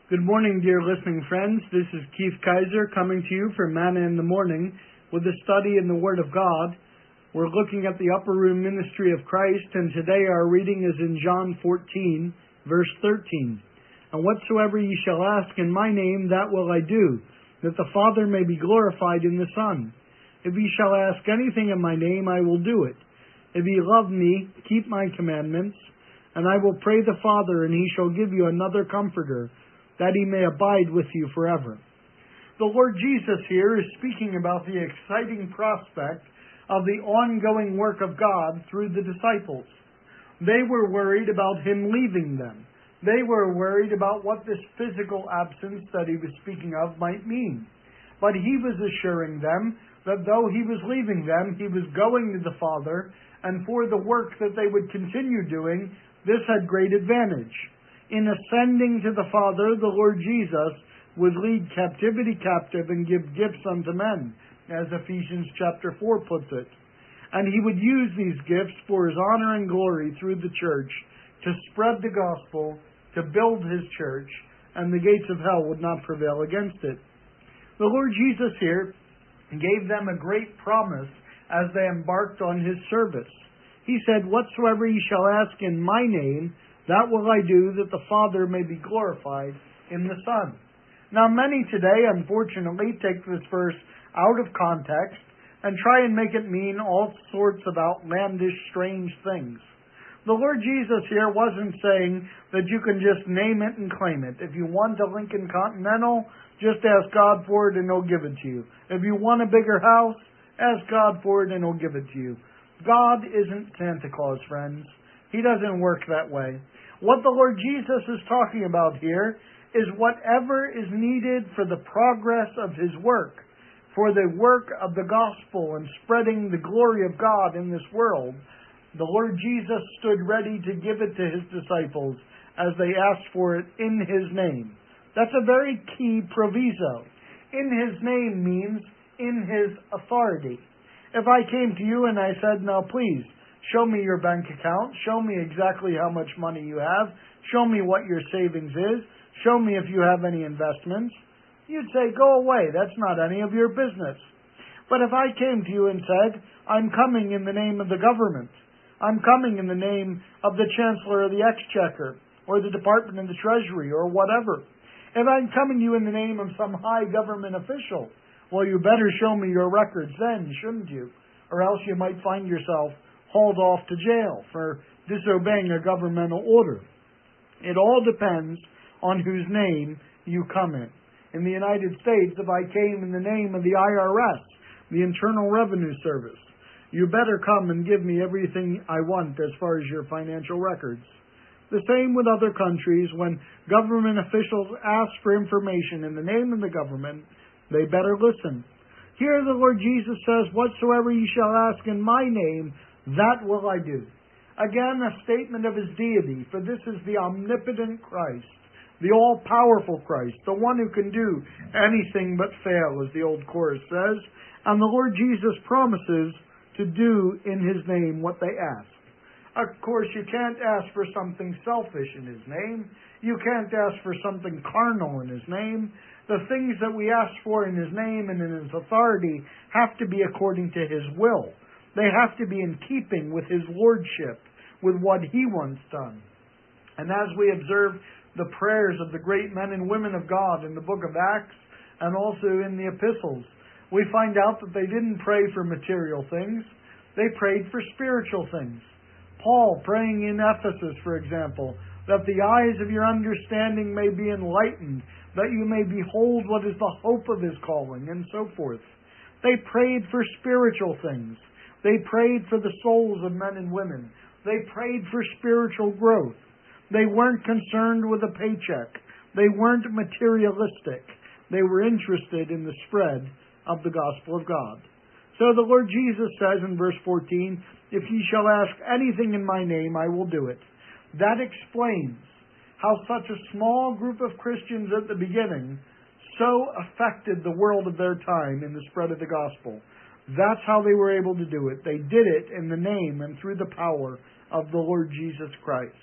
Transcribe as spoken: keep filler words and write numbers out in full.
Good morning, dear listening friends. This is Keith Kaiser coming to you from Manna in the Morning with a study in the Word of God. We're looking at the upper room ministry of Christ, and today our reading is in John fourteen, verse thirteen. And whatsoever ye shall ask in my name, that will I do, that the Father may be glorified in the Son. If ye shall ask anything in my name, I will do it. If ye love me, keep my commandments, and I will pray the Father, and he shall give you another Comforter, that he may abide with you forever. The Lord Jesus here is speaking about the exciting prospect of the ongoing work of God through the disciples. They were worried about him leaving them. They were worried about what this physical absence that he was speaking of might mean. But he was assuring them that though he was leaving them, he was going to the Father, and for the work that they would continue doing, this had great advantage. In ascending to the Father, the Lord Jesus would lead captivity captive and give gifts unto men, as Ephesians chapter four puts it. And he would use these gifts for his honor and glory through the church, to spread the gospel, to build his church, and the gates of hell would not prevail against it. The Lord Jesus here gave them a great promise as they embarked on his service. He said, "Whatsoever ye shall ask in my name, that will I do, that the Father may be glorified in the Son." Now many today, unfortunately, take this verse out of context and try and make it mean all sorts of outlandish, strange things. The Lord Jesus here wasn't saying that you can just name it and claim it. If you want a Lincoln Continental, just ask God for it and he'll give it to you. If you want a bigger house, ask God for it and he'll give it to you. God isn't Santa Claus, friends. He doesn't work that way. What the Lord Jesus is talking about here is whatever is needed for the progress of his work, for the work of the gospel and spreading the glory of God in this world. The Lord Jesus stood ready to give it to his disciples as they asked for it in his name. That's a very key proviso. In his name means in his authority. If I came to you and I said, "Now please, show me your bank account. Show me exactly how much money you have. Show me what your savings is. Show me if you have any investments," you'd say, "Go away. That's not any of your business." But if I came to you and said, "I'm coming in the name of the government. I'm coming in the name of the Chancellor of the Exchequer or the Department of the Treasury or whatever. If I'm coming to you in the name of some high government official, well, you better show me your records then, shouldn't you? Or else you might find yourself hauled off to jail for disobeying a governmental order." It all depends on whose name you come in. In the United States, if I came in the name of the I R S, the Internal Revenue Service, you better come and give me everything I want as far as your financial records. The same with other countries. When government officials ask for information in the name of the government, they better listen. Here the Lord Jesus says, "Whatsoever ye shall ask in my name, that will I do." Again, a statement of his deity, for this is the omnipotent Christ, the all-powerful Christ, the one who can do anything but fail, as the old chorus says. And the Lord Jesus promises to do in his name what they ask. Of course, you can't ask for something selfish in his name. You can't ask for something carnal in his name. The things that we ask for in his name and in his authority have to be according to his will. They have to be in keeping with his lordship, with what he wants done. And as we observe the prayers of the great men and women of God in the book of Acts and also in the epistles, we find out that they didn't pray for material things. They prayed for spiritual things. Paul praying in Ephesus, for example, that the eyes of your understanding may be enlightened, that you may behold what is the hope of his calling, and so forth. They prayed for spiritual things. They prayed for the souls of men and women. They prayed for spiritual growth. They weren't concerned with a paycheck. They weren't materialistic. They were interested in the spread of the gospel of God. So the Lord Jesus says in verse fourteen, "If ye shall ask anything in my name, I will do it." That explains how such a small group of Christians at the beginning so affected the world of their time in the spread of the gospel. That's how they were able to do it. They did it in the name and through the power of the Lord Jesus Christ.